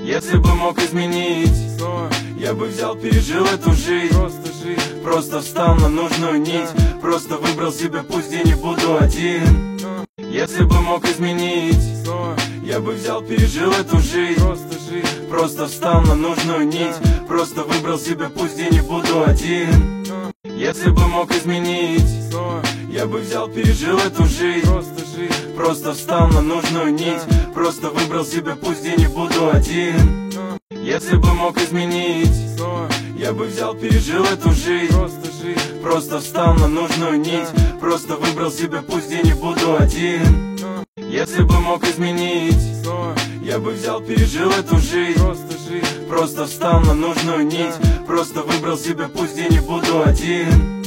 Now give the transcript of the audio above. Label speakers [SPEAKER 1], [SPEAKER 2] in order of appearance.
[SPEAKER 1] Если бы мог изменить, я бы взял, пережил эту жизнь. Просто встал на нужную нить, просто выбрал себе путь, где не буду один. Если бы мог изменить, я бы взял, пережил эту жизнь. Просто встал на нужную нить, просто выбрал себе путь, где не буду один. Если бы мог изменить, я бы взял, пережил эту жизнь. Просто встал на нужную нить, просто выбрал себе путь, где не буду один. Если бы мог изменить, я бы взял, пережил эту жизнь. Просто встал на нужную нить, просто выбрал себе путь, где не буду один. Если бы мог изменить, я бы взял, пережил эту жизнь. Просто встал на нужную нить, просто выбрал себе путь, где не буду один.